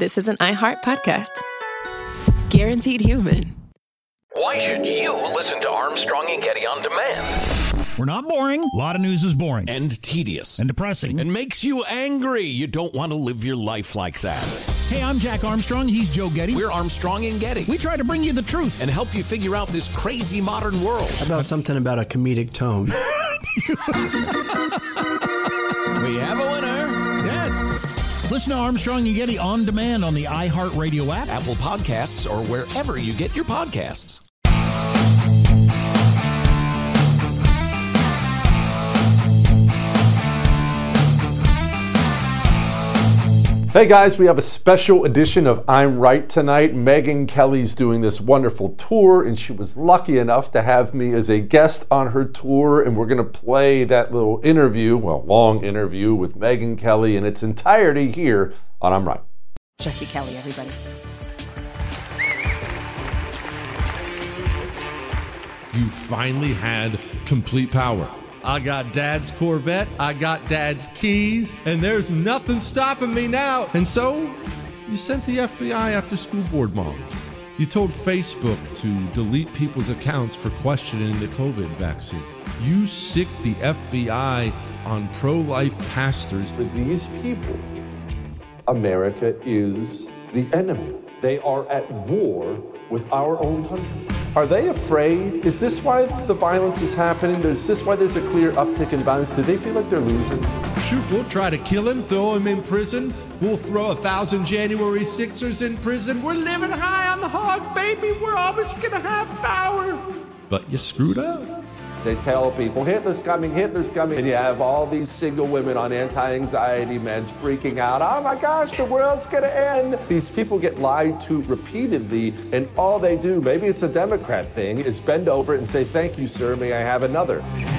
this is an iHeart podcast. Guaranteed human. Why should you listen to Armstrong and Getty on demand? We're not boring. A lot of news is boring. And tedious. And depressing. And makes you angry. You don't want to live your life like that. Hey, I'm Jack Armstrong. He's Joe Getty. We're Armstrong and Getty. We try to bring you the truth. And help you figure out this crazy modern world. How about something about a comedic tone? We have a winner. Yes. Listen to Armstrong and Getty on demand on the iHeartRadio app, Apple Podcasts, or wherever you get your podcasts. Hey guys, we have a special edition of I'm Right tonight. Megyn Kelly's doing this wonderful tour, and she was lucky enough to have me as a guest on her tour, and we're going to play that little interview, long interview with Megyn Kelly in its entirety here on I'm Right. Jesse Kelly, everybody. You finally had complete power. I got Dad's Corvette, I got Dad's keys, and there's nothing stopping me now. And so, you sent the FBI after school board moms. You told Facebook to delete people's accounts for questioning the COVID vaccine. You sicked the FBI on pro-life pastors. For these people, America is the enemy. They are at war with our own country. Are they afraid? Is this why the violence is happening? Is this why there's a clear uptick in violence? Do they feel like they're losing? Shoot, we'll try to kill him, throw him in prison. We'll throw 1,000 January 6ers in prison. We're living high on the hog, baby. We're always gonna have power. But you screwed up. They tell people, Hitler's coming, and you have all these single women on anti-anxiety meds freaking out. Oh my gosh, the world's gonna end. These people get lied to repeatedly, and all they do, maybe it's a Democrat thing, is bend over and say, thank you, sir, may I have another?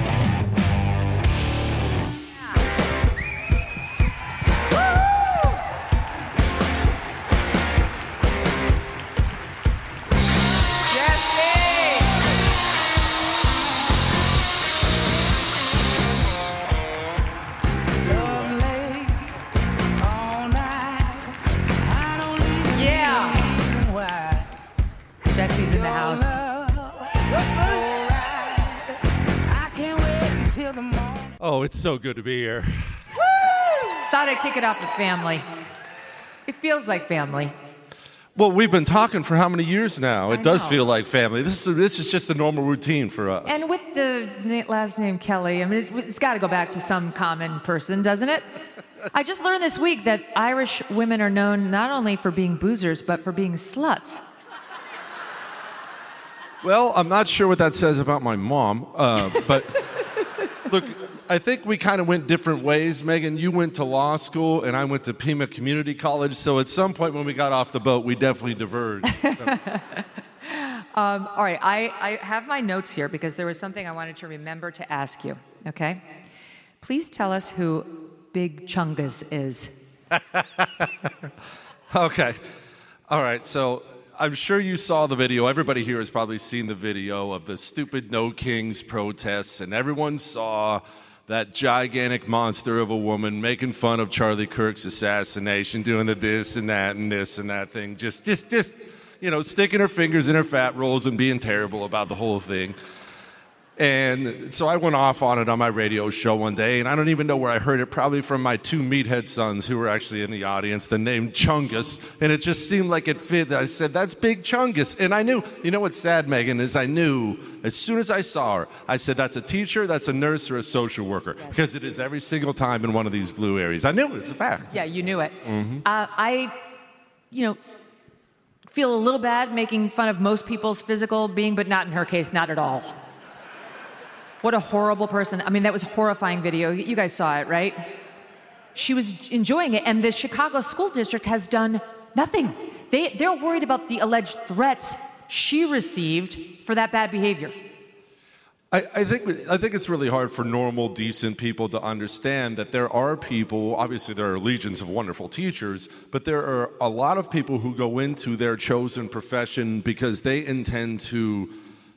Jesse's in the house. Oh, it's so good to be here. Thought I'd kick it off with family. It feels like family. Well, we've been talking for how many years now? It does know. feel like family. This is just a normal routine for us. And with the last name Kelly, I mean, it's got to go back to some common person, doesn't it? I just learned this week that Irish women are known not only for being boozers, but for being sluts. Well, I'm not sure what that says about my mom, but look, I think we kind of went different ways. Megyn, you went to law school, and I went to Pima Community College, so at some point when we got off the boat, we definitely diverged. All right, I have my notes here because there was something I wanted to remember to ask you, okay? Please tell us who Big Chungus is. Okay. All right, so I'm sure you saw the video. Everybody here has probably seen the video of the stupid No Kings protests, and everyone saw that gigantic monster of a woman making fun of Charlie Kirk's assassination, doing the this and that and this and that thing, just sticking her fingers in her fat rolls and being terrible about the whole thing. And so I went off on it on my radio show one day, and I don't even know where I heard it, probably from my two meathead sons who were actually in the audience, the name Chungus, and it just seemed like it fit. I said, that's Big Chungus. And I knew, you know what's sad, Megyn, is I knew as soon as I saw her, I said, that's a teacher, that's a nurse, or a social worker, because it is every single time in one of these blue areas. I knew it, it's a fact. Yeah, you knew it. Mm-hmm. I feel a little bad making fun of most people's physical being, but not in her case, not at all. What a horrible person. I mean, that was a horrifying video. You guys saw it, right? She was enjoying it, and the Chicago School District has done nothing. They're worried about the alleged threats she received for that bad behavior. I think it's really hard for normal, decent people to understand that there are people, obviously there are legions of wonderful teachers, but there are a lot of people who go into their chosen profession because they intend to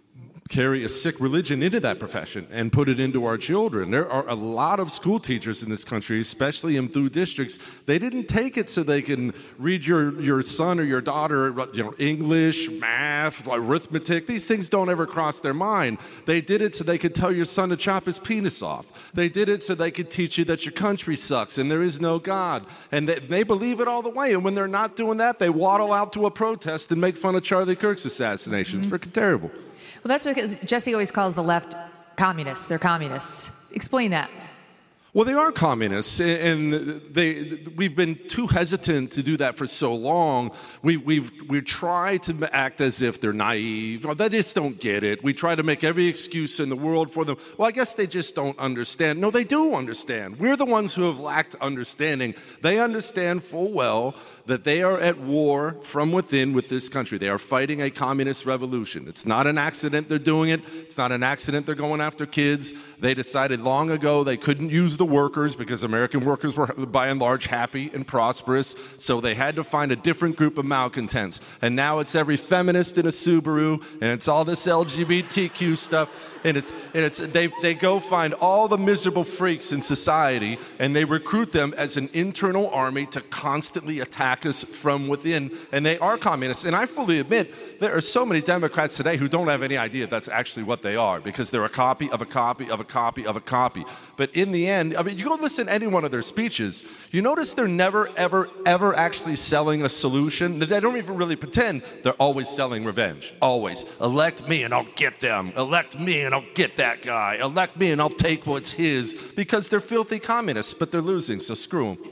carry a sick religion into that profession and put it into our children. There are a lot of school teachers in this country, especially in blue districts. They didn't take it so they can read your son or your daughter, English, math, arithmetic. These things don't ever cross their mind. They did it so they could tell your son to chop his penis off. They did it so they could teach you that your country sucks and there is no God. And they believe it all the way. And when they're not doing that, they waddle out to a protest and make fun of Charlie Kirk's assassinations. Freaking terrible. Well, that's because Jesse always calls the left communists. They're communists. Explain that. Well, they are communists, and we've been too hesitant to do that for so long. We try to act as if they're naive, or they just don't get it. We try to make every excuse in the world for them. Well, I guess they just don't understand. No, they do understand. We're the ones who have lacked understanding. They understand full well that they are at war from within with this country. They are fighting a communist revolution. It's not an accident they're doing it. It's not an accident they're going after kids. They decided long ago they couldn't use the workers because American workers were by and large happy and prosperous, so they had to find a different group of malcontents. And now it's every feminist in a Subaru, and it's all this LGBTQ stuff. And they go find all the miserable freaks in society, and they recruit them as an internal army to constantly attack us from within. And they are communists. And I fully admit there are so many Democrats today who don't have any idea that's actually what they are, because they're a copy of a copy of a copy of a copy. But in the end, I mean, you go listen to any one of their speeches, you notice they're never, ever, ever actually selling a solution. They don't even really pretend. They're always selling revenge. Always. Elect me and I'll get them. Elect me and I'll get that guy. Elect me and I'll take what's his, because they're filthy communists, but they're losing, so screw them.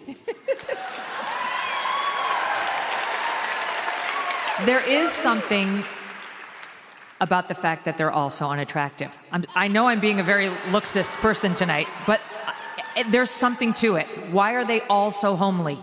There is something about the fact that they're also unattractive. I know I'm being a very looksist person tonight, but there's something to it. Why are they all so homely?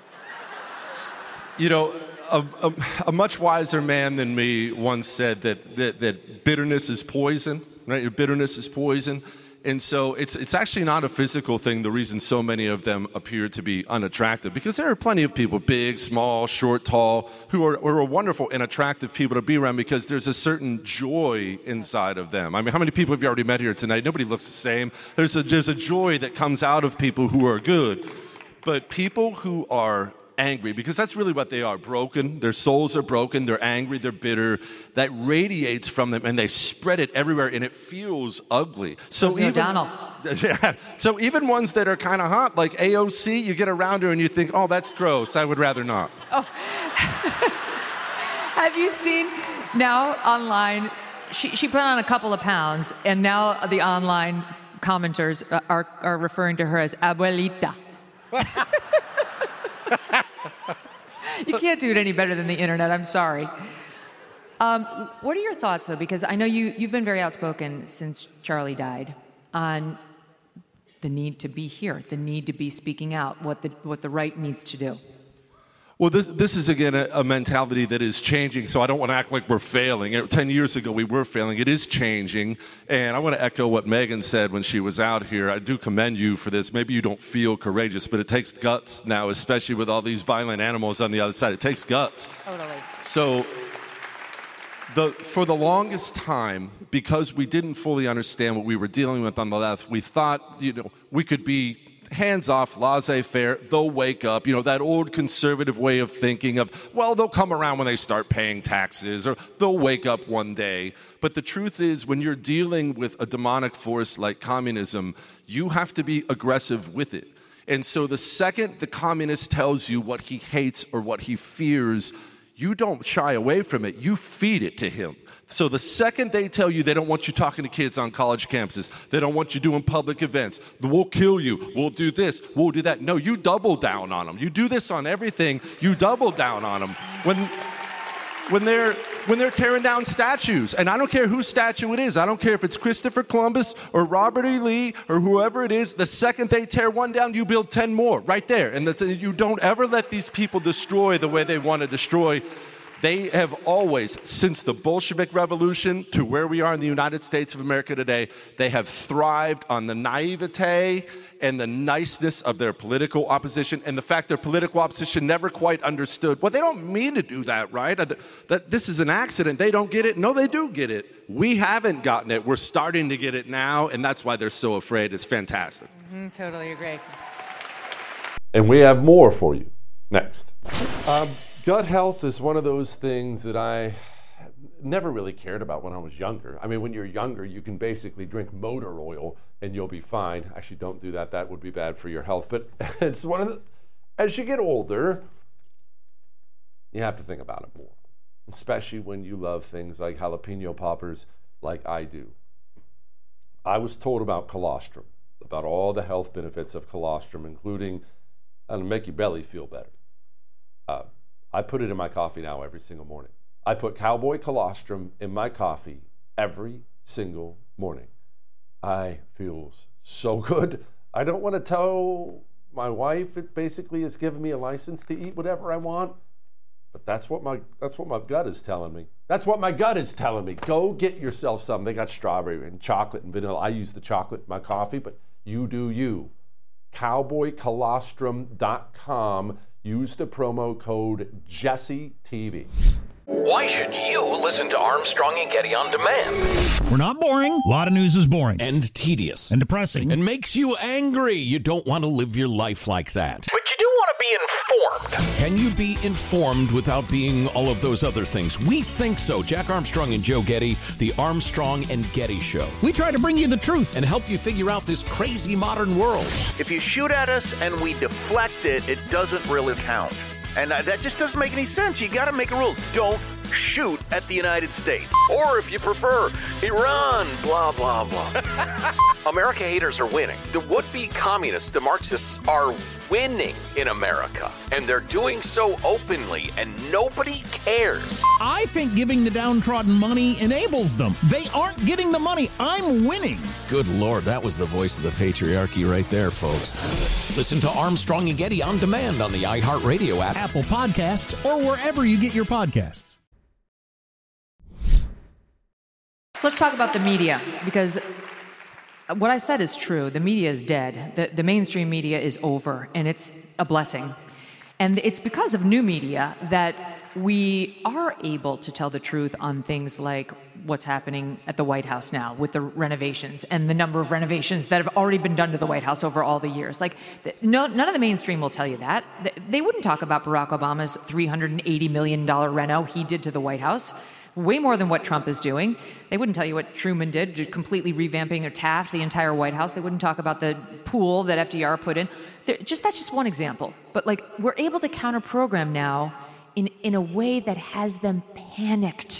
You know, a much wiser man than me once said that bitterness is poison, right? Your bitterness is poison. And so it's actually not a physical thing, the reason so many of them appear to be unattractive, because there are plenty of people, big, small, short, tall, who are wonderful and attractive people to be around, because there's a certain joy inside of them. I mean, how many people have you already met here tonight? Nobody looks the same. There's a joy that comes out of people who are good. But people who are angry, because that's really what they are, broken. Their souls are broken, they're angry, they're bitter. That radiates from them, and they spread it everywhere, and it feels ugly. So so even ones that are kind of hot, like AOC, you get around her and you think, oh, that's gross, I would rather not. Oh. Have you seen now online, she put on a couple of pounds, and now the online commenters are referring to her as abuelita. You can't do it any better than the internet. I'm sorry. What are your thoughts, though? Because I know you've been very outspoken since Charlie died on the need to be here, the need to be speaking out, what the right needs to do. Well, this is, again, a mentality that is changing, so I don't want to act like we're failing. 10 years ago, we were failing. It is changing, and I want to echo what Megan said when she was out here. I do commend you for this. Maybe you don't feel courageous, but it takes guts now, especially with all these violent animals on the other side. It takes guts. Totally. So for the longest time, because we didn't fully understand what we were dealing with on the left, we thought, we could be hands off, laissez-faire, they'll wake up, that old conservative way of thinking of, well, they'll come around when they start paying taxes, or they'll wake up one day. But the truth is, when you're dealing with a demonic force like communism, you have to be aggressive with it. And so the second the communist tells you what he hates or what he fears, you don't shy away from it, you feed it to him. So the second they tell you they don't want you talking to kids on college campuses, they don't want you doing public events, we'll kill you, we'll do this, we'll do that. No, you double down on them. You do this on everything, you double down on them. When they're tearing down statues, and I don't care whose statue it is, I don't care if it's Christopher Columbus or Robert E. Lee or whoever it is, the second they tear one down, you build 10 more right there. And you don't ever let these people destroy the way they want to destroy. They have always, since the Bolshevik Revolution to where we are in the United States of America today, they have thrived on the naivete and the niceness of their political opposition, and the fact their political opposition never quite understood. Well, they don't mean to do that, right? That this is an accident. They don't get it. No, they do get it. We haven't gotten it. We're starting to get it now, and that's why they're so afraid. It's fantastic. Totally agree. And we have more for you next. Gut health is one of those things that I never really cared about when I was younger. I mean, when you're younger, you can basically drink motor oil and you'll be fine. Actually, don't do that. That would be bad for your health. But it's one of the, as you get older, you have to think about it more, especially when you love things like jalapeno poppers like I do. I was told about colostrum, about all the health benefits of colostrum, including it'll make your belly feel better. I put it in my coffee now every single morning. I put Cowboy Colostrum in my coffee every single morning. I feel so good. I don't want to tell my wife it basically has given me a license to eat whatever I want, but that's what my gut is telling me. That's what my gut is telling me. Go get yourself some. They got strawberry and chocolate and vanilla. I use the chocolate in my coffee, but you do you. CowboyColostrum.com. Use the promo code JesseTV. Why should you listen to Armstrong and Getty on demand? We're not boring. A lot of news is boring. And tedious. And depressing. And makes you angry. You don't want to live your life like that. But you do want to be informed. Can you be informed without being all of those other things? We think so. Jack Armstrong and Joe Getty, the Armstrong and Getty Show. We try to bring you the truth and help you figure out this crazy modern world. If you shoot at us and we deflect it, it doesn't really count. And that just doesn't make any sense. You got to make a rule. Don't shoot at the United States. Or if you prefer, Iran, blah, blah, blah. America haters are winning. The would-be communists, the Marxists, are winning in America. And they're doing so openly, and nobody cares. I think giving the downtrodden money enables them. They aren't getting the money. I'm winning. Good Lord, that was the voice of the patriarchy right there, folks. Listen to Armstrong and Getty on demand on the iHeartRadio app, Apple Podcasts, or wherever you get your podcasts. Let's talk about the media, because what I said is true. The media is dead. The mainstream media is over, and it's a blessing. And it's because of new media that we are able to tell the truth on things like what's happening at the White House now with the renovations and the number of renovations that have already been done to the White House over all the years. Like, none of the mainstream will tell you that. They wouldn't talk about Barack Obama's $380 million reno he did to the White House. Way more than what Trump is doing. They wouldn't tell you what Truman did, completely revamping or Taft the entire White House. They wouldn't talk about the pool that FDR put in. That's just one example. But like, we're able to counter-program now in a way that has them panicked.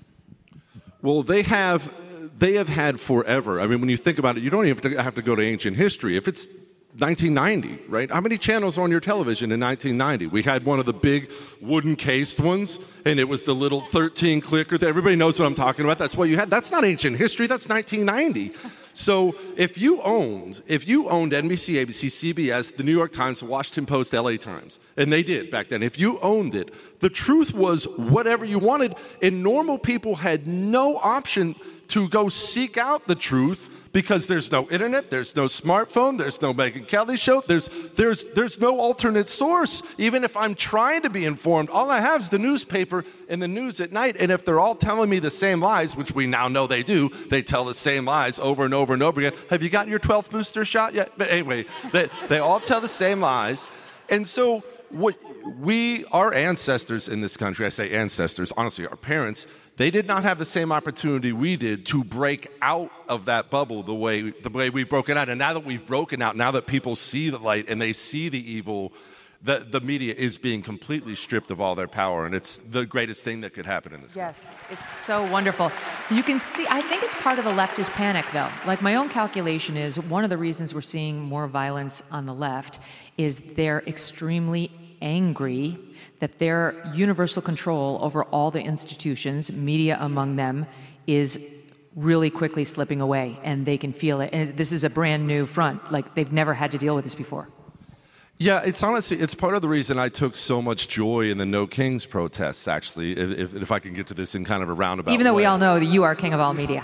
Well, they have had forever. I mean, when you think about it, you don't even have to go to ancient history. If it's 1990, right? How many channels were on your television in 1990? We had one of the big wooden cased ones, and it was the little 13 clicker. Everybody knows what I'm talking about. That's what you had. That's not ancient history. That's 1990. So if you owned NBC, ABC, CBS, the New York Times, the Washington Post, LA Times, and they did back then, if you owned it, the truth was whatever you wanted, and normal people had no option to go seek out the truth because there's no internet, there's no smartphone, there's no Megyn Kelly show, there's no alternate source. Even if I'm trying to be informed, all I have is the newspaper and the news at night. And if they're all telling me the same lies, which we now know they do, they tell the same lies over and over and over again. Have you gotten your 12th booster shot yet? But anyway, they all tell the same lies. And so our ancestors in this country, I say ancestors, honestly, our parents, they did not have the same opportunity we did to break out of that bubble the way we've broken out. And now that we've broken out, now that people see the light and they see the evil, the media is being completely stripped of all their power. And it's the greatest thing that could happen in this country. Yes, it's so wonderful. You can see, I think it's part of the leftist panic, though. Like, my own calculation is one of the reasons we're seeing more violence on the left is they're extremely angry that their universal control over all the institutions, media among them, is really quickly slipping away, and they can feel it. And this is a brand new front. Like, they've never had to deal with this before. Yeah, it's honestly, it's part of the reason I took so much joy in the No Kings protests, actually, if I can get to this in kind of a roundabout Even though way. we all know that you are king of all media.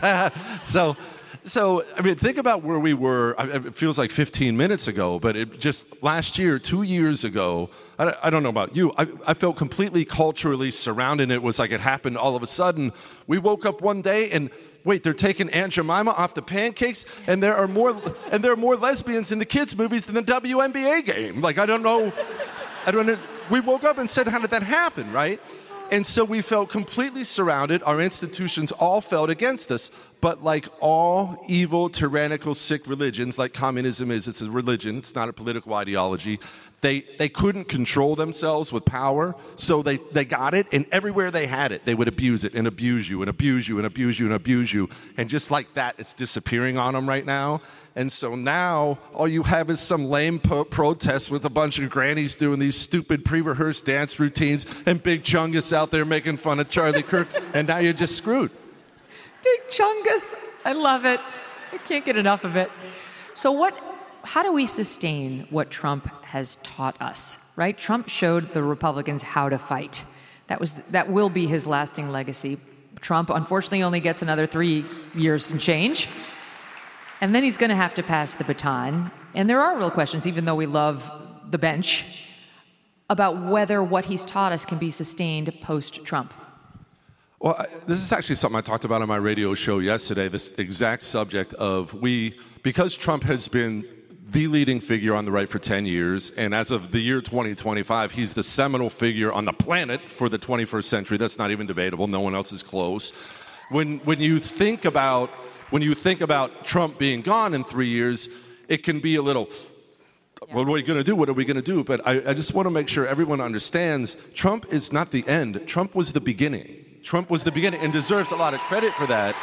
So, I mean, think about where we were. It feels like 15 minutes ago, but it just last year, 2 years ago, I don't know about you, I felt completely culturally surrounded. It was like it happened all of a sudden. We woke up one day and, wait, they're taking Aunt Jemima off the pancakes, and there are more lesbians in the kids' movies than the WNBA game. Like, I don't know. We woke up and said, how did that happen, right? And so we felt completely surrounded. Our institutions all felt against us. But like all evil, tyrannical, sick religions, like communism is, it's a religion, it's not a political ideology, they couldn't control themselves with power, so they got it, and everywhere they had it, they would abuse it and abuse you and abuse you and abuse you and abuse you. And just like that, it's disappearing on them right now. And so now all you have is some lame protest with a bunch of grannies doing these stupid pre-rehearsed dance routines and Big Chungus out there making fun of Charlie Kirk, and now you're just screwed. Big Chungus. I love it. I can't get enough of it. So how do we sustain what Trump has taught us, right? Trump showed the Republicans how to fight. That will be his lasting legacy. Trump, unfortunately, only gets another 3 years and change. And then he's going to have to pass the baton. And there are real questions, even though we love the bench, about whether what he's taught us can be sustained post-Trump. Well, this is actually something I talked about on my radio show yesterday, this exact subject of because Trump has been the leading figure on the right for 10 years, and as of the year 2025, he's the seminal figure on the planet for the 21st century. That's not even debatable. No one else is close. When you think about Trump being gone in 3 years, it can be a little, what are we going to do? What are we going to do? But I just want to make sure everyone understands Trump is not the end. Trump was the beginning. Trump was the beginning and deserves a lot of credit for that.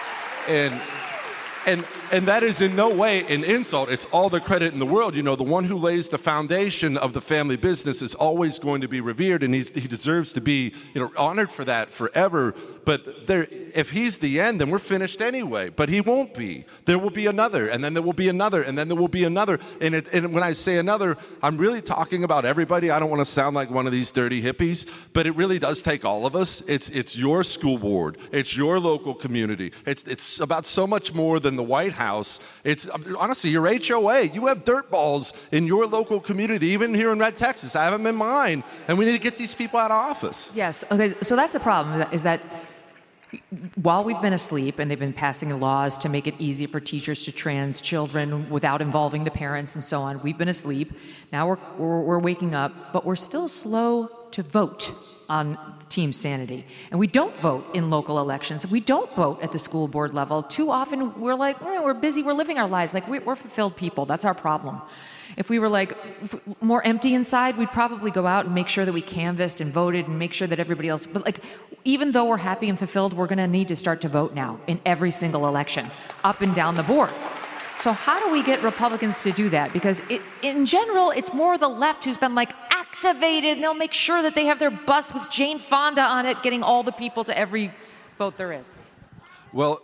And that is in no way an insult. It's all the credit in the world. You know, the one who lays the foundation of the family business is always going to be revered, and he deserves to be, honored for that forever. But if he's the end, then we're finished anyway. But he won't be. There will be another, and then there will be another, and then there will be another. And when I say another, I'm really talking about everybody. I don't want to sound like one of these dirty hippies, but it really does take all of us. It's your school board. It's your local community. It's about so much more than the White House. It's honestly your HOA. You have dirt balls in your local community, even here in Red, Texas. I have them in mine, and we need to get these people out of office. Yes. Okay. So that's the problem. Is that while we've been asleep and they've been passing laws to make it easy for teachers to trans children without involving the parents and so on, we've been asleep. Now we're waking up, but we're still slow to vote on team sanity. And we don't vote in local elections. We don't vote at the school board level. Too often we're like, we're busy, we're living our lives. Like we're fulfilled people. That's our problem. If we were more empty inside, we'd probably go out and make sure that we canvassed and voted and make sure that everybody else, but even though we're happy and fulfilled, we're gonna need to start to vote now in every single election, up and down the board. So how do we get Republicans to do that? Because in general, it's more the left who's been activated, and they'll make sure that they have their bus with Jane Fonda on it, getting all the people to every vote there is. Well,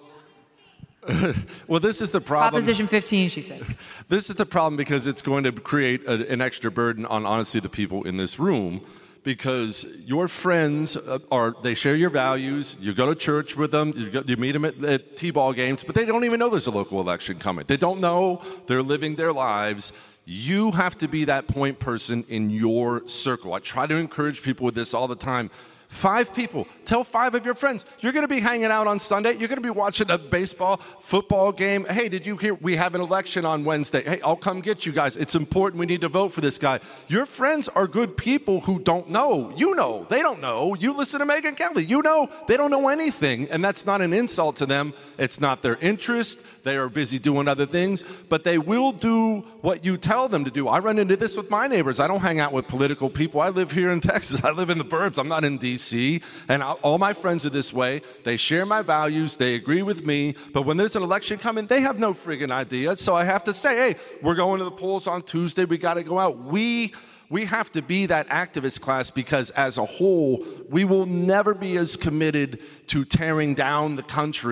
this is the problem. Proposition 15, she said. This is the problem because it's going to create an extra burden on, honestly, the people in this room. Because your friends they share your values. You go to church with them. You meet them at T-ball games, but they don't even know there's a local election coming. They don't know. They're living their lives. You have to be that point person in your circle. I try to encourage people with this all the time. 5 people. Tell 5 of your friends. You're going to be hanging out on Sunday. You're going to be watching a baseball, football game. Hey, did you hear we have an election on Wednesday? Hey, I'll come get you guys. It's important. We need to vote for this guy. Your friends are good people who don't know. You know. They don't know. You listen to Megyn Kelly. You know. They don't know anything, and that's not an insult to them. It's not their interest. They are busy doing other things, but they will do what you tell them to do. I run into this with my neighbors. I don't hang out with political people. I live here in Texas. I live in the burbs. I'm not in D.C., and all my friends are this way. They share my values. They agree with me, but when there's an election coming, they have no friggin' idea, so I have to say, hey, we're going to the polls on Tuesday. We got to go out. We have to be that activist class because as a whole, we will never be as committed to tearing down the country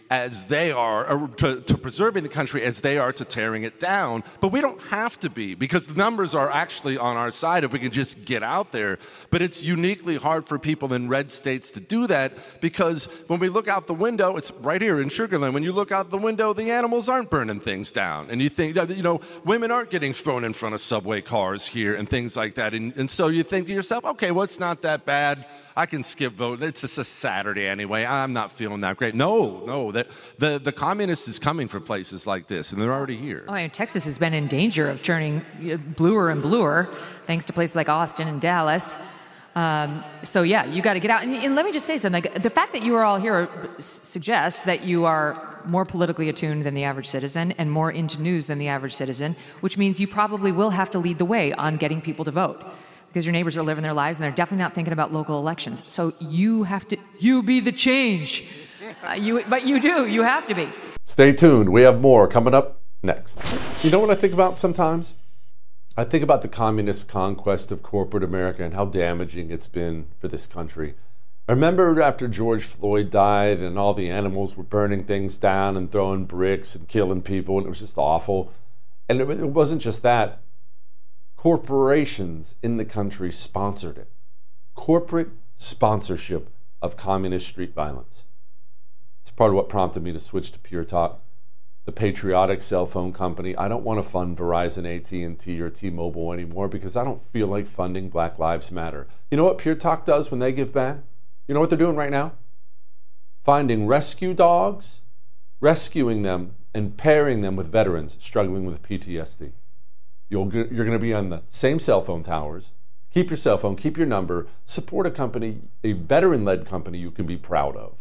as they are, or to preserving the country as they are to tearing it down. But we don't have to be, because the numbers are actually on our side if we can just get out there. But it's uniquely hard for people in red states to do that, because when we look out the window, it's right here in Sugar Land, when you look out the window, the animals aren't burning things down. And you think, women aren't getting thrown in front of subway cars here and things like that. And so you think to yourself, okay, well, it's not that bad. I can skip vote. It's just a Saturday anyway. I'm not feeling that great. No, the communist is coming for places like this, and they're already here. Oh, Texas has been in danger of turning bluer and bluer, thanks to places like Austin and Dallas. So yeah, you got to get out. And let me just say something. The fact that you are all here suggests that you are more politically attuned than the average citizen and more into news than the average citizen, which means you probably will have to lead the way on getting people to vote, because your neighbors are living their lives and they're definitely not thinking about local elections. So you have to, you be the change. But you have to be. Stay tuned. We have more coming up next. You know what I think about sometimes? I think about the communist conquest of corporate America and how damaging it's been for this country. I remember after George Floyd died and all the animals were burning things down and throwing bricks and killing people, and it was just awful. And it wasn't just that. Corporations in the country sponsored it. Corporate sponsorship of communist street violence. It's part of what prompted me to switch to Pure Talk, the patriotic cell phone company. I don't want to fund Verizon, AT&T, or T-Mobile anymore because I don't feel like funding Black Lives Matter. You know what Pure Talk does when they give back? You know what they're doing right now? Finding rescue dogs, rescuing them, and pairing them with veterans struggling with PTSD. You're going to be on the same cell phone towers. Keep your cell phone, keep your number, support a company, a veteran-led company you can be proud of.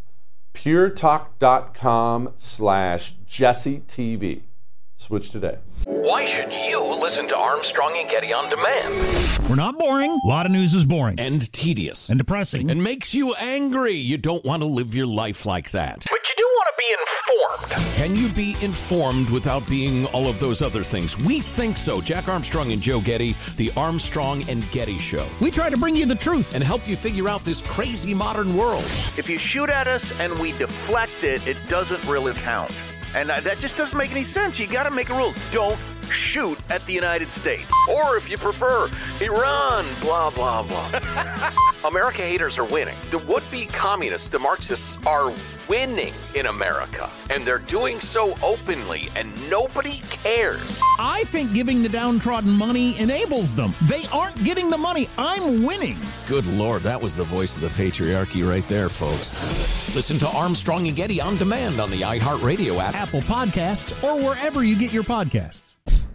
puretalk.com/JesseTV. Switch today. Why should you listen to Armstrong and Getty on demand? We're not boring. A lot of news is boring. And tedious. And depressing. And makes you angry. You don't want to live your life like that. But you do want to be informed. Can you be informed without being all of those other things? We think so. Jack Armstrong and Joe Getty, the Armstrong and Getty Show. We try to bring you the truth and help you figure out this crazy modern world. If you shoot at us and we deflect it, it doesn't really count. And that just doesn't make any sense. You got to make a rule. Don't shoot at the United States. Or if you prefer, Iran, blah, blah, blah. America haters are winning. The would-be communists, the Marxists, are winning in America. And they're doing so openly, and nobody cares. I think giving the downtrodden money enables them. They aren't getting the money. I'm winning. Good Lord, that was the voice of the patriarchy right there, folks. Listen to Armstrong and Getty on demand on the iHeartRadio app, Apple Podcasts, or wherever you get your podcasts.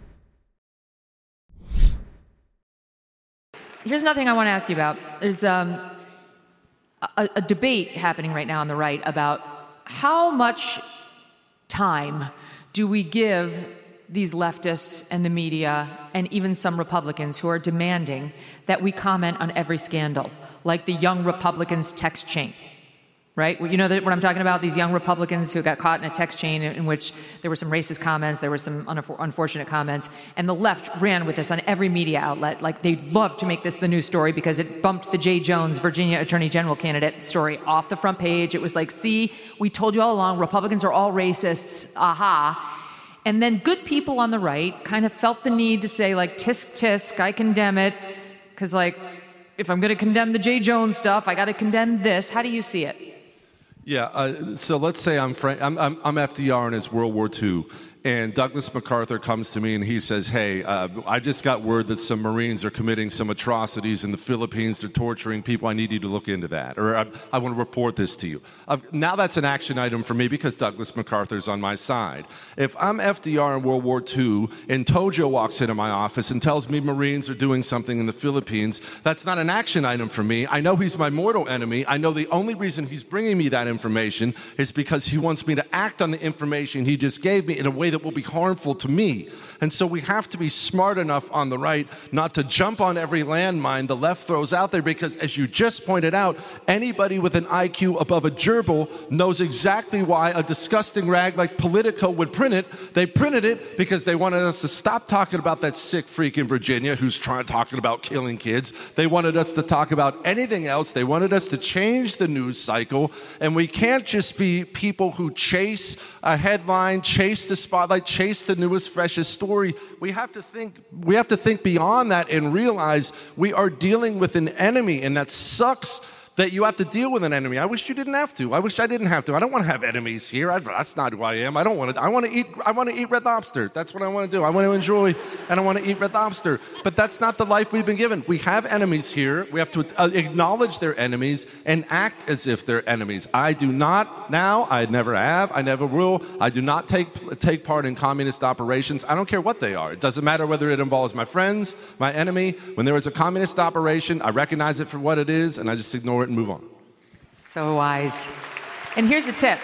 Here's another thing I want to ask you about. There's a debate happening right now on the right about how much time do we give these leftists and the media and even some Republicans who are demanding that we comment on every scandal, like the Young Republicans text chain. Right? You know what I'm talking about? These young Republicans who got caught in a text chain in which there were some racist comments, there were some unfortunate comments, and the left ran with this on every media outlet. Like, they loved to make this the news story because it bumped the Jay Jones, Virginia Attorney General candidate story off the front page. It was like, see, we told you all along, Republicans are all racists, aha. And then good people on the right kind of felt the need to say, like, tisk, tisk, I condemn it, because, like, if I'm going to condemn the Jay Jones stuff, I got to condemn this. How do you see it? Yeah, so let's say I'm FDR in his World War II, and Douglas MacArthur comes to me and he says, hey, I just got word that some Marines are committing some atrocities in the Philippines. They're torturing people. I need you to look into that. Or I want to report this to you. Now that's an action item for me because Douglas MacArthur's on my side. If I'm FDR in World War II and Tojo walks into my office and tells me Marines are doing something in the Philippines, that's not an action item for me. I know he's my mortal enemy. I know the only reason he's bringing me that information is because he wants me to act on the information he just gave me in a way that will be harmful to me. And so we have to be smart enough on the right not to jump on every landmine the left throws out there, because as you just pointed out, anybody with an IQ above a gerbil knows exactly why a disgusting rag like Politico would print it. They printed it because they wanted us to stop talking about that sick freak in Virginia who's talking about killing kids. They wanted us to talk about anything else. They wanted us to change the news cycle. And we can't just be people who chase a headline, chase the spotlight, chase the newest, freshest story. We have to think beyond that and realize we are dealing with an enemy, and that sucks that you have to deal with an enemy. I wish you didn't have to. I wish I didn't have to. I don't want to have enemies here. That's not who I am. I don't want to. I want to eat Red Lobster. That's what I want to do. I want to enjoy, and I want to eat Red Lobster. But that's not the life we've been given. We have enemies here. We have to acknowledge they're enemies and act as if they're enemies. I do not now. I never have. I never will. I do not take part in communist operations. I don't care what they are. It doesn't matter whether it involves my friends, my enemy. When there is a communist operation, I recognize it for what it is, and I just ignore it and move on. So wise. And here's a tip.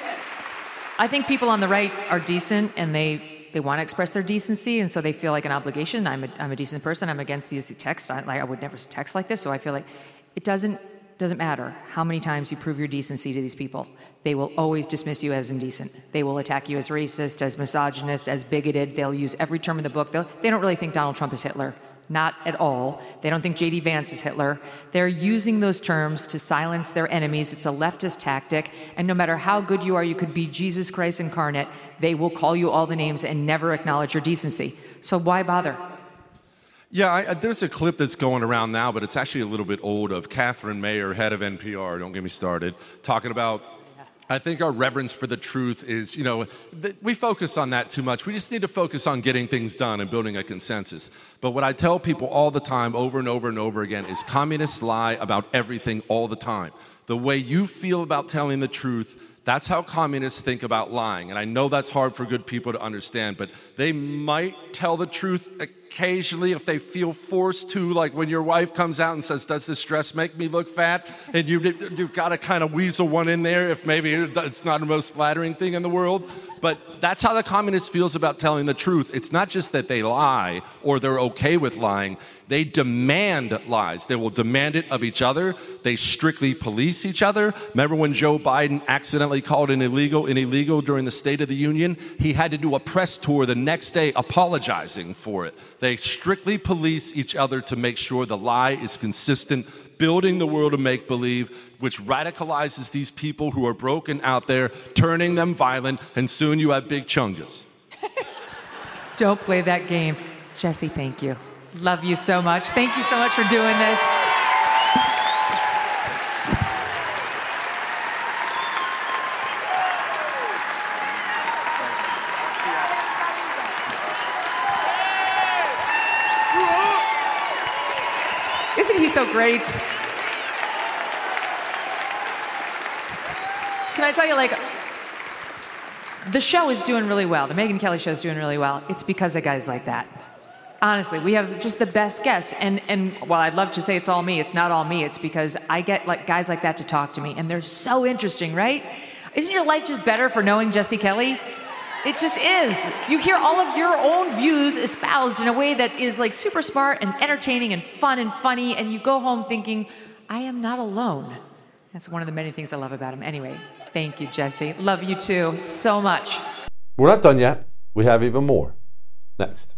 I think people on the right are decent, and they want to express their decency, and so they feel like an obligation. I'm a decent person. I'm against these texts. I would never text like this, so I feel like it doesn't matter how many times you prove your decency to these people. They will always dismiss you as indecent. They will attack you as racist, as misogynist, as bigoted. They'll use every term in the book. They don't really think Donald Trump is Hitler. Not at all. They don't think J.D. Vance is Hitler. They're using those terms to silence their enemies. It's a leftist tactic. And no matter how good you are, you could be Jesus Christ incarnate, they will call you all the names and never acknowledge your decency. So why bother? Yeah, there's a clip that's going around now, but it's actually a little bit old, of Catherine Mayer, head of NPR, don't get me started, talking about, I think our reverence for the truth is, we focus on that too much. We just need to focus on getting things done and building a consensus. But what I tell people all the time, over and over and over again, is communists lie about everything all the time. The way you feel about telling the truth, that's how communists think about lying. And I know that's hard for good people to understand, but they might tell the truth occasionally if they feel forced to, like when your wife comes out and says, does this dress make me look fat? And you've got to kind of weasel one in there if maybe it's not the most flattering thing in the world. But that's how the communist feels about telling the truth. It's not just that they lie or they're okay with lying. They demand lies. They will demand it of each other. They strictly police each other. Remember when Joe Biden accidentally called an illegal during the State of the Union? He had to do a press tour the next day apologizing for it. They strictly police each other to make sure the lie is consistent, building the world of make-believe, which radicalizes these people who are broken out there, turning them violent, and soon you have big chungus. Don't play that game. Jesse, thank you. Love you so much. Thank you so much for doing this. Isn't he so great? Can I tell you, the show is doing really well. The Megyn Kelly show is doing really well. It's because of guys like that. Honestly, we have just the best guests. And while I'd love to say it's all me, it's not all me. It's because I get guys like that to talk to me, and they're so interesting, right? Isn't your life just better for knowing Jesse Kelly? It just is. You hear all of your own views espoused in a way that is super smart and entertaining and fun and funny, and you go home thinking, I am not alone. That's one of the many things I love about him. Anyway, thank you, Jesse. Love you too so much. We're not done yet. We have even more. Next.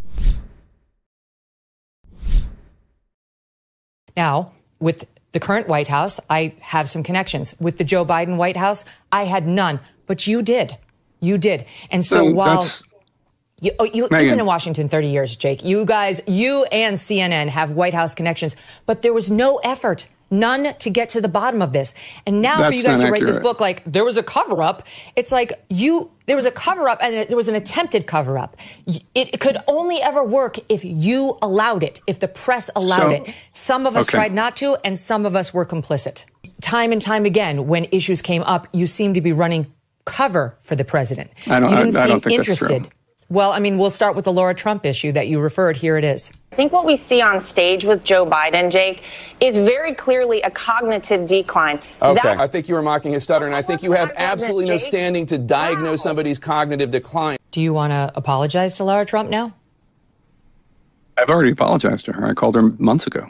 Now, with the current White House, I have some connections. With the Joe Biden White House, I had none. But you did. You did. And so while you've been in Washington 30 years, Jake, you guys, you and CNN have White House connections, but there was no effort, none, to get to the bottom of this. And now for you guys to write this book, there was a cover up. It's there was a cover up and there was an attempted cover up. It could only ever work if you allowed it, if the press allowed it. Some of us tried not to, and some of us were complicit. Time and time again, when issues came up, you seemed to be running cover for the president. You didn't seem interested. Well, we'll start with the Laura Trump issue that you referred. Here it is. I think what we see on stage with Joe Biden, Jake, is very clearly a cognitive decline. Okay. I think you were mocking his stutter, and I think you have absolutely no standing to diagnose somebody's cognitive decline. Do you want to apologize to Laura Trump now? I've already apologized to her. I called her months ago.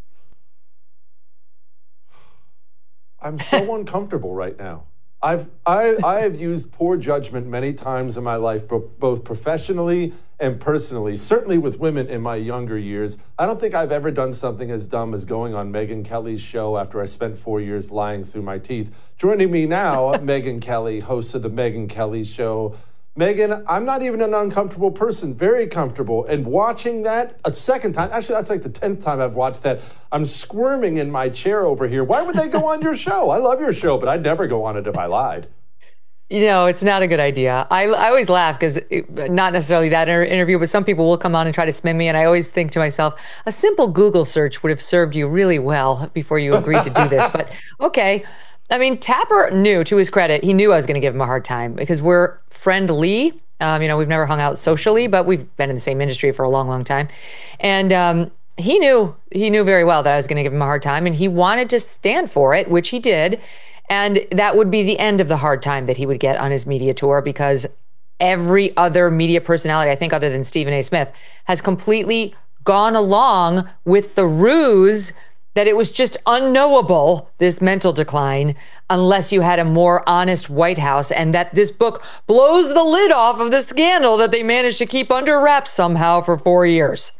I'm so uncomfortable right now. I have used poor judgment many times in my life, both professionally and personally, certainly with women in my younger years. I don't think I've ever done something as dumb as going on Megyn Kelly's show after I spent 4 years lying through my teeth. Joining me now, Megyn Kelly, host of the Megyn Kelly Show. Megyn, I'm not even an uncomfortable person, very comfortable. And watching that a second time, actually that's like the 10th time I've watched that, I'm squirming in my chair over here. Why would they go on your show? I love your show, but I'd never go on it if I lied. You know, it's not a good idea. I always laugh because not necessarily that interview, but some people will come on and try to spin me. And I always think to myself, a simple Google search would have served you really well before you agreed to do this. But okay. I mean, Tapper knew, to his credit, he knew I was going to give him a hard time because we're friendly. We've never hung out socially, but we've been in the same industry for a long, long time. And he knew very well that I was going to give him a hard time, and he wanted to stand for it, which he did. And that would be the end of the hard time that he would get on his media tour, because every other media personality, I think other than Stephen A. Smith, has completely gone along with the ruse that it was just unknowable, this mental decline, unless you had a more honest White House, and that this book blows the lid off of the scandal that they managed to keep under wraps somehow for 4 years.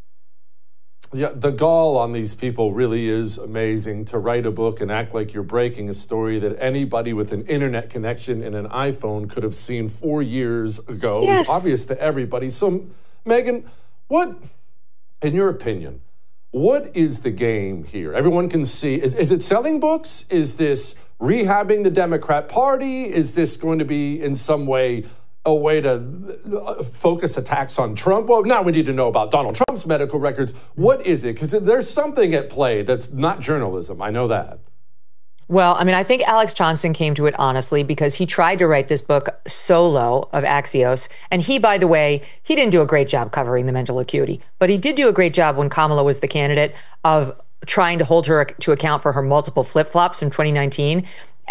Yeah, the gall on these people really is amazing, to write a book and act like you're breaking a story that anybody with an internet connection and an iPhone could have seen 4 years ago. Yes. It was obvious to everybody. So, Megyn, what, in your opinion, what is the game here? Everyone can see. Is it selling books? Is this rehabbing the Democrat Party? Is this going to be in some way a way to focus attacks on Trump? Well, now we need to know about Donald Trump's medical records. What is it? Because there's something at play that's not journalism. I know that. Well, I mean, I think Alex Thompson came to it honestly because he tried to write this book solo of Axios. And he, by the way, he didn't do a great job covering the mental acuity, but he did do a great job when Kamala was the candidate of trying to hold her to account for her multiple flip-flops in 2019.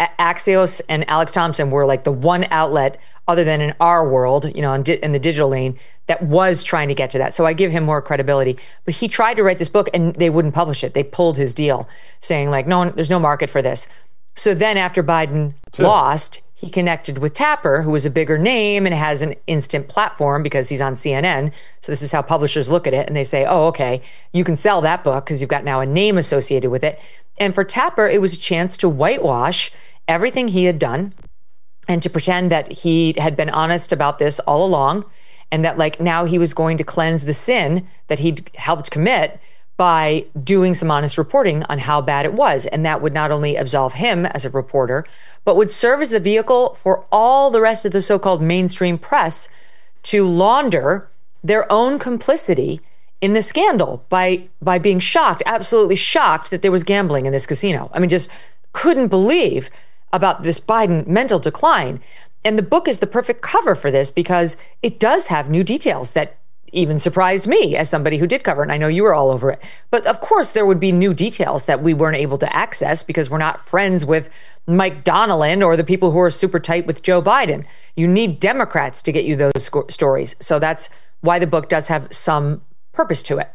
Axios and Alex Thompson were like the one outlet other than in our world, in the digital lane, that was trying to get to that. So I give him more credibility. But he tried to write this book and they wouldn't publish it. They pulled his deal, saying like, no, there's no market for this. So then after Biden lost, he connected with Tapper, who was a bigger name and has an instant platform because he's on CNN. So this is how publishers look at it. And they say, oh, okay, you can sell that book because you've got now a name associated with it. And for Tapper, it was a chance to whitewash everything he had done and to pretend that he had been honest about this all along, and that like now he was going to cleanse the sin that he'd helped commit by doing some honest reporting on how bad it was. And that would not only absolve him as a reporter, but would serve as the vehicle for all the rest of the so-called mainstream press to launder their own complicity in the scandal by being shocked, absolutely shocked that there was gambling in this casino. I mean, just couldn't believe about this Biden mental decline. And the book is the perfect cover for this because it does have new details that even surprised me as somebody who did cover it. And I know you were all over it. But of course, there would be new details that we weren't able to access because we're not friends with Mike Donnellan or the people who are super tight with Joe Biden. You need Democrats to get you those stories. So that's why the book does have some purpose to it.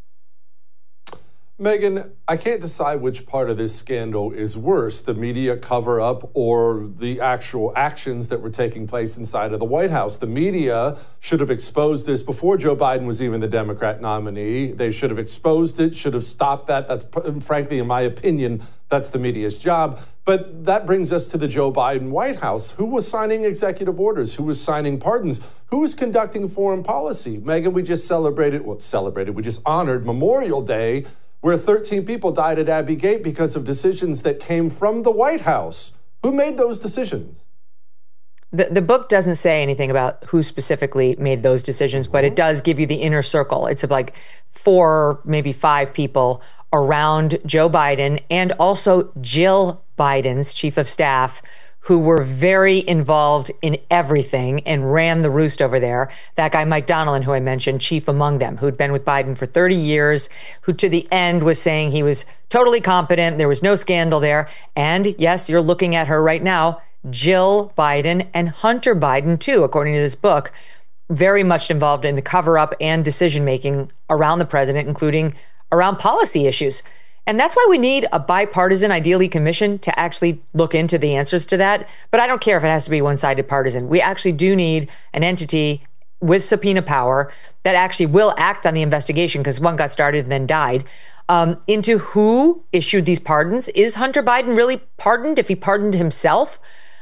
Megyn, I can't decide which part of this scandal is worse, the media cover-up or the actual actions that were taking place inside of the White House. The media should have exposed this before Joe Biden was even the Democrat nominee. They should have exposed it, should have stopped that. That's, frankly, in my opinion, that's the media's job. But that brings us to the Joe Biden White House. Who was signing executive orders? Who was signing pardons? Who was conducting foreign policy? Megyn, we just we just honored Memorial Day, where 13 people died at Abbey Gate because of decisions that came from the White House. Who made those decisions? The book doesn't say anything about who specifically made those decisions, but it does give you the inner circle. It's like 4, maybe 5 people around Joe Biden and also Jill Biden's chief of staff, who were very involved in everything and ran the roost over there. That guy, Mike Donnellan, who I mentioned, chief among them, who'd been with Biden for 30 years, who to the end was saying he was totally competent. There was no scandal there. And yes, you're looking at her right now, Jill Biden and Hunter Biden, too, according to this book, very much involved in the cover-up and decision-making around the president, including around policy issues. And that's why we need a bipartisan, ideally, commission to actually look into the answers to that. But I don't care if it has to be one-sided partisan. We actually do need an entity with subpoena power that actually will act on the investigation, because one got started and then died, into who issued these pardons. Is Hunter Biden really pardoned, if he pardoned himself?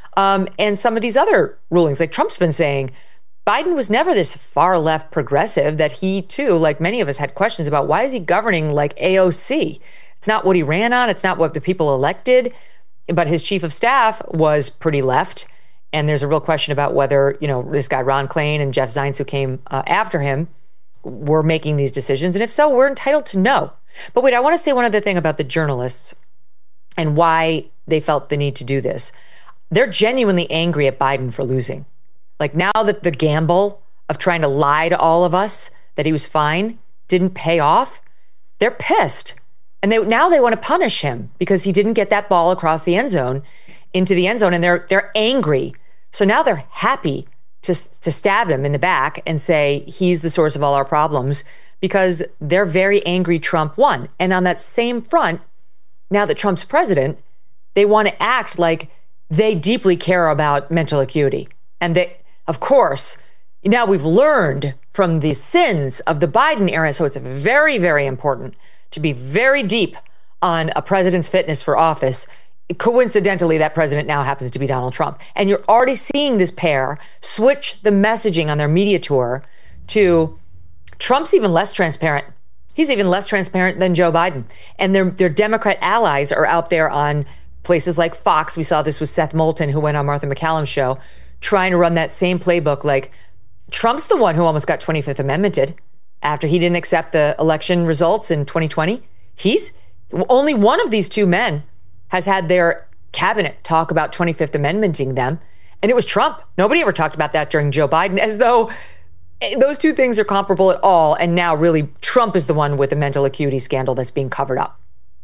And some of these other rulings, like Trump's been saying, Biden was never this far left progressive, that he too, like many of us, had questions about why is he governing like AOC? It's not what he ran on. It's not what the people elected. But his chief of staff was pretty left. And there's a real question about whether, this guy Ron Klain and Jeff Zients, who came after him, were making these decisions. And if so, we're entitled to know. But wait, I want to say one other thing about the journalists and why they felt the need to do this. They're genuinely angry at Biden for losing. Like, now that the gamble of trying to lie to all of us that he was fine didn't pay off, they're pissed. And now they want to punish him because he didn't get that ball across the end zone, into the end zone, and they're angry. So now they're happy to stab him in the back and say he's the source of all our problems, because they're very angry Trump won. And on that same front, now that Trump's president, they want to act like they deeply care about mental acuity. And they, of course, now we've learned from the sins of the Biden era, so it's very, very important to be very deep on a president's fitness for office. Coincidentally, that president now happens to be Donald Trump. And you're already seeing this pair switch the messaging on their media tour to Trump's even less transparent. He's even less transparent than Joe Biden. And their Democrat allies are out there on places like Fox. We saw this with Seth Moulton, who went on Martha McCallum's show, trying to run that same playbook. Like, Trump's the one who almost got 25th Amendmented after he didn't accept the election results in 2020. He's only one of these two men has had their cabinet talk about 25th Amendmenting them. And it was Trump. Nobody ever talked about that during Joe Biden, as though those two things are comparable at all. And now really Trump is the one with the mental acuity scandal that's being covered up.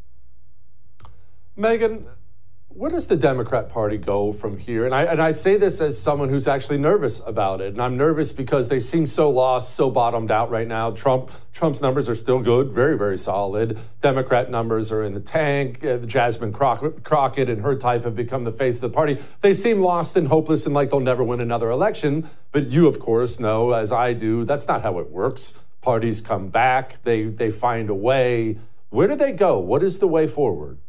Megyn, where does the Democrat Party go from here? And I say this as someone who's actually nervous about it. And I'm nervous because they seem so lost, so bottomed out right now. Trump's numbers are still good, very, very solid. Democrat numbers are in the tank. Jasmine Crockett and her type have become the face of the party. They seem lost and hopeless and like they'll never win another election. But you, of course, know, as I do, that's not how it works. Parties come back. They find a way. Where do they go? What is the way forward?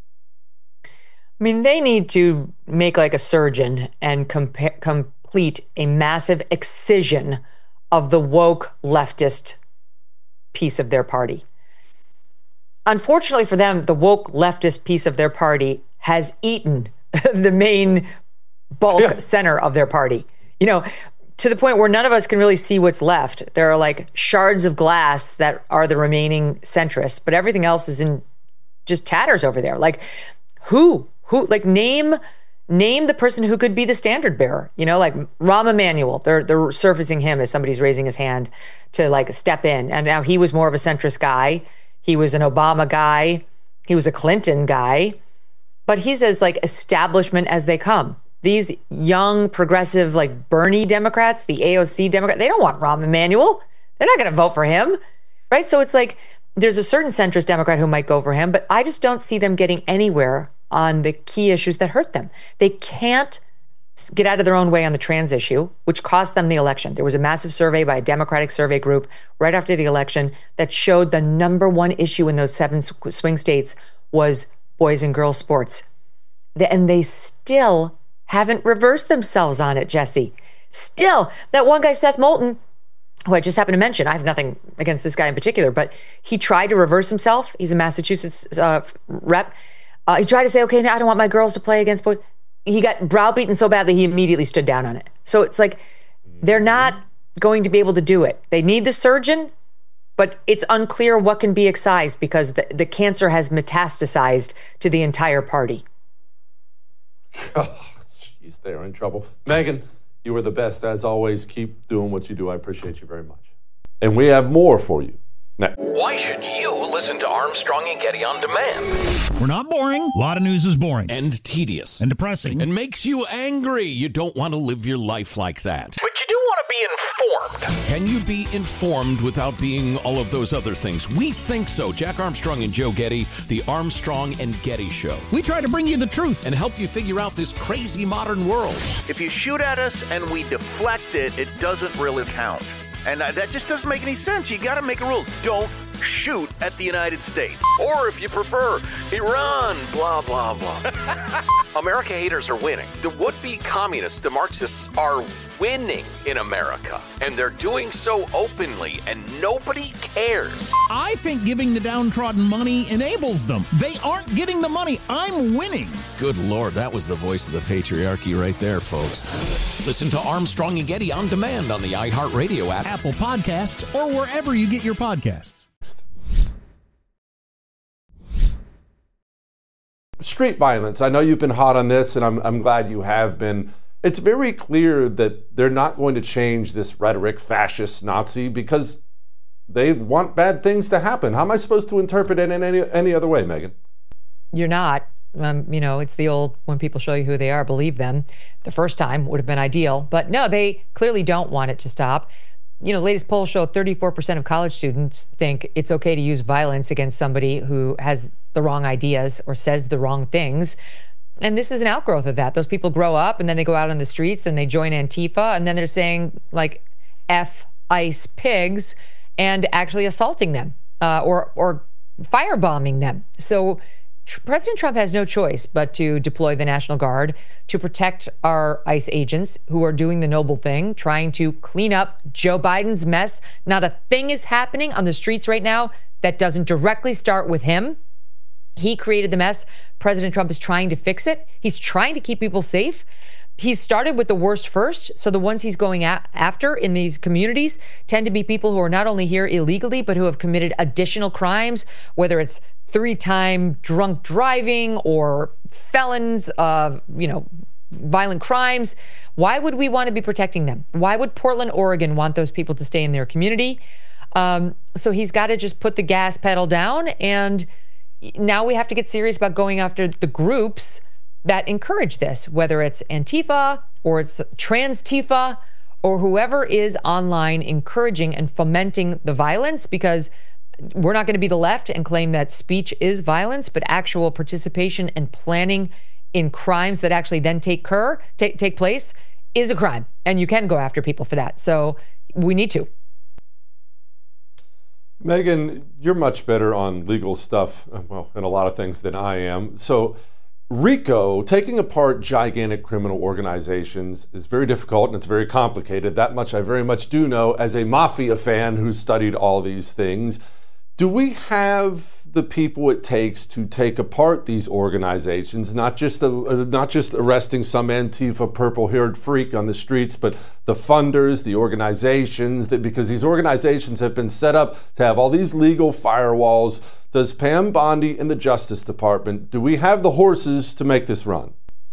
I mean, they need to make like a surgeon and complete a massive excision of the woke leftist piece of their party. Unfortunately for them, the woke leftist piece of their party has eaten the main bulk center of their party. To the point where none of us can really see what's left. There are like shards of glass that are the remaining centrists, but everything else is in just tatters over there. Like, who, like, name the person who could be the standard bearer, like Rahm Emanuel. They're surfacing him as somebody who's raising his hand to like step in. And now he was more of a centrist guy. He was an Obama guy. He was a Clinton guy, but he's as like establishment as they come. These young progressive, like Bernie Democrats, the AOC Democrats, they don't want Rahm Emanuel. They're not going to vote for him, right? So it's like there's a certain centrist Democrat who might go for him, but I just don't see them getting anywhere on the key issues that hurt them. They can't get out of their own way on the trans issue, which cost them the election. There was a massive survey by a Democratic survey group right after the election that showed the number one issue in those 7 swing states was boys and girls sports. And they still haven't reversed themselves on it, Jesse. Still, that one guy, Seth Moulton, who I just happened to mention, I have nothing against this guy in particular, but he tried to reverse himself. He's a Massachusetts rep. He tried to say, okay, now I don't want my girls to play against boys. He got browbeaten so badly, he immediately stood down on it. So it's like, they're not going to be able to do it. They need the surgeon, but it's unclear what can be excised because the cancer has metastasized to the entire party. Oh, jeez, they're in trouble. Megyn, you were the best. As always, keep doing what you do. I appreciate you very much. And we have more for you next. Why should you listen to Armstrong and Getty on demand? We're not boring. A lot of news is boring. And tedious. And depressing. And makes you angry. You don't want to live your life like that. But you do want to be Can you be informed without being all of those other things? We think so. Jack Armstrong and Joe Getty, the Armstrong and Getty Show. We try to bring you the truth and help you figure out this crazy modern world. If you shoot at us and we deflect it, it doesn't really count. And that just doesn't make any sense. You got to make a rule. Don't shoot at the United States. Or if you prefer, Iran, blah, blah, blah. America haters are winning. The would-be communists, the Marxists, are winning in America. And they're doing so openly, and nobody cares. I think giving the downtrodden money enables them. They aren't getting the money. I'm winning. Good Lord, that was the voice of the patriarchy right there, folks. Listen to Armstrong and Getty on demand on the iHeartRadio app, Apple Podcasts, or wherever you get your podcasts. Street violence. I know you've been hot on this, and I'm glad you have been. It's very clear that they're not going to change this rhetoric, fascist, Nazi, because they want bad things to happen. How am I supposed to interpret it in any other way, Megan? You're not. It's the old, when people show you who they are, believe them. The first time would have been ideal. But no, they clearly don't want it to stop. The latest poll showed 34% of college students think it's okay to use violence against somebody who has the wrong ideas or says the wrong things. And this is an outgrowth of that. Those people grow up and then they go out on the streets and they join Antifa, and then they're saying like F ICE pigs and actually assaulting them or firebombing them. So President Trump has no choice but to deploy the National Guard to protect our ICE agents who are doing the noble thing, trying to clean up Joe Biden's mess. Not a thing is happening on the streets right now that doesn't directly start with him. He created the mess. President Trump is trying to fix it. He's trying to keep people safe. He's started with the worst first. So the ones he's going after in these communities tend to be people who are not only here illegally, but who have committed additional crimes, whether it's 3-time drunk driving or felons, violent crimes. Why would we want to be protecting them? Why would Portland, Oregon want those people to stay in their community? So he's got to just put the gas pedal down. And now we have to get serious about going after the groups that encourage this, whether it's Antifa or it's Trans-Tifa or whoever is online encouraging and fomenting the violence, because we're not going to be the left and claim that speech is violence, but actual participation and planning in crimes that actually then take place is a crime. And you can go after people for that. So we need to. Megan, you're much better on legal stuff, well, and a lot of things than I am. So RICO, taking apart gigantic criminal organizations, is very difficult and it's very complicated. That much I very much do know as a mafia fan who's studied all these things. Do we have the people it takes to take apart these organizations, not just arresting some Antifa purple-haired freak on the streets, but the funders, the organizations, because these organizations have been set up to have all these legal firewalls? Does Pam Bondi and the Justice Department, do we have the horses to make this run?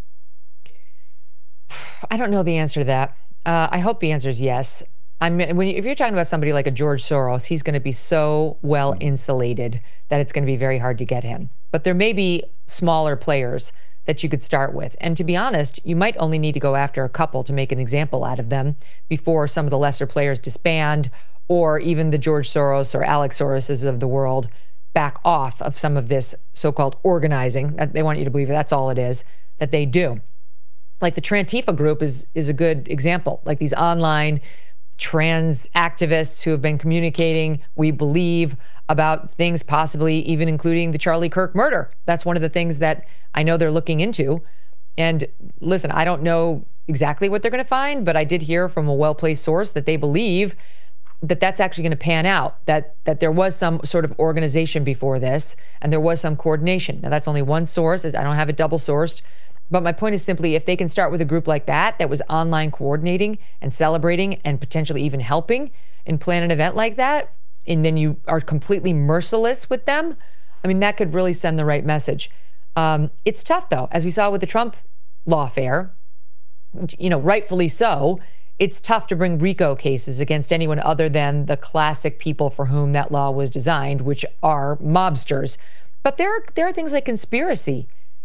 I don't know the answer to that. I hope the answer is yes. If you're talking about somebody like a George Soros, he's going to be so well insulated that it's going to be very hard to get him. But there may be smaller players that you could start with. And to be honest, you might only need to go after a couple to make an example out of them before some of the lesser players disband, or even the George Soros or Alex Soroses of the world back off of some of this so-called organizing. They want you to believe that's all it is that they do. Like the Trans-Tifa group is a good example. Like these online trans activists who have been communicating, we believe, about things possibly even including the Charlie Kirk murder. That's one of the things that I know they're looking into. And listen, I don't know exactly what they're going to find, but I did hear from a well-placed source that they believe that that's actually going to pan out, that there was some sort of organization before this and there was some coordination. Now, that's only one source. I don't have it double-sourced. But my point is simply, if they can start with a group like that was online coordinating and celebrating and potentially even helping and plan an event like that, and then you are completely merciless with them, I mean, that could really send the right message. It's tough, though, as we saw with the Trump lawfare, rightfully so. It's tough to bring RICO cases against anyone other than the classic people for whom that law was designed, which are mobsters. But there are things like conspiracy.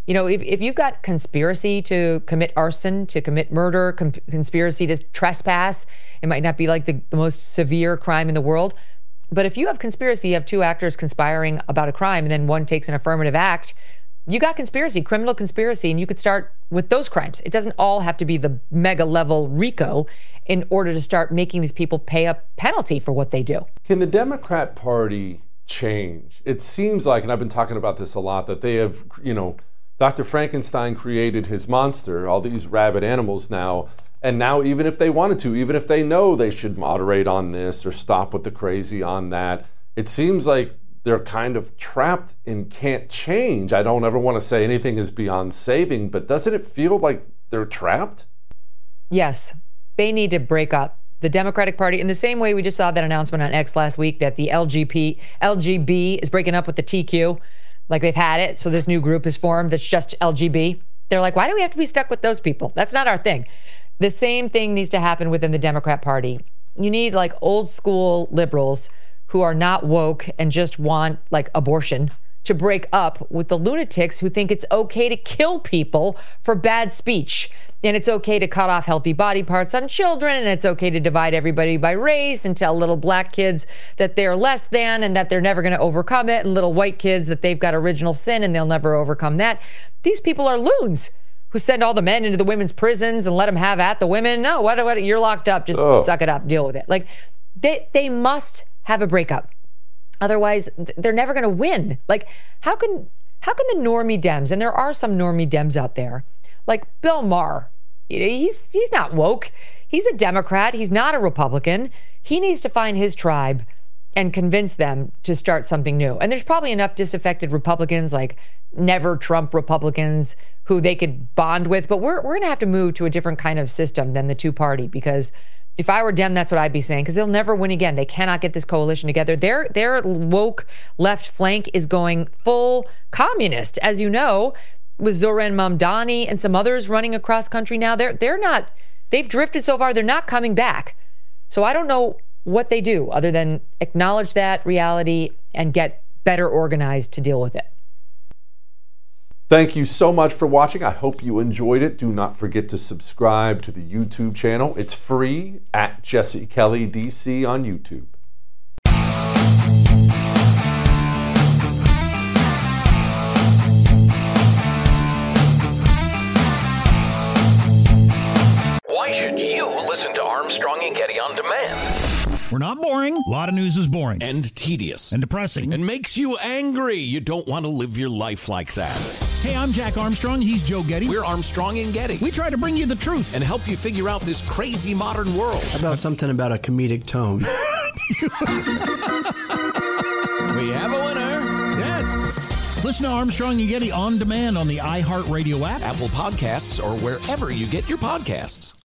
You know, if you've got conspiracy to commit arson, to commit murder, conspiracy to trespass, it might not be like the most severe crime in the world. But if you have conspiracy, you have two actors conspiring about a crime, and then one takes an affirmative act, you got conspiracy, criminal conspiracy, and you could start with those crimes. It doesn't all have to be the mega level RICO in order to start making these people pay a penalty for what they do. Can the Democrat Party change? It seems like, and I've been talking about this a lot, that they have, Dr. Frankenstein created his monster, all these rabid animals now. And now, even if they wanted to, even if they know they should moderate on this or stop with the crazy on that, it seems like they're kind of trapped and can't change. I don't ever want to say anything is beyond saving, but doesn't it feel like they're trapped? Yes, they need to break up. The Democratic Party, in the same way we just saw that announcement on X last week that the LGB is breaking up with the TQ. Like they've had it, so this new group is formed that's just LGB. They're like, why do we have to be stuck with those people? That's not our thing. The same thing needs to happen within the Democrat Party. You need like old school liberals who are not woke and just want like abortion to break up with the lunatics who think it's okay to kill people for bad speech. And it's okay to cut off healthy body parts on children, and it's okay to divide everybody by race and tell little black kids that they're less than and that they're never going to overcome it, and little white kids that they've got original sin and they'll never overcome that. These people are loons who send all the men into the women's prisons and let them have at the women. No, what you're locked up, just suck it up, deal with it. Like they must have a breakup. Otherwise, they're never going to win. Like how can the normie Dems, and there are some normie Dems out there, like Bill Maher, he's not woke. He's a Democrat. He's not a Republican. He needs to find his tribe and convince them to start something new. And there's probably enough disaffected Republicans, like never Trump Republicans, who they could bond with. But we're going to have to move to a different kind of system than the two-party, because if I were Dem, that's what I'd be saying, because they'll never win again. They cannot get this coalition together. Their woke left flank is going full communist, as you know, with Zoran Mamdani and some others running across country now. They've drifted so far, they're not coming back. So I don't know what they do other than acknowledge that reality and get better organized to deal with it. Thank you so much for watching. I hope you enjoyed it. Do not forget to subscribe to the YouTube channel. It's free at Jesse Kelly DC on YouTube. Why should you listen to Armstrong and Getty on demand? We're not boring. A lot of news is boring. And tedious. And depressing. And makes you angry. You don't want to live your life like that. Hey, I'm Jack Armstrong. He's Joe Getty. We're Armstrong and Getty. We try to bring you the truth. And help you figure out this crazy modern world. How about something about a comedic tone? We have a winner. Yes. Listen to Armstrong and Getty on demand on the iHeartRadio app, Apple Podcasts, or wherever you get your podcasts.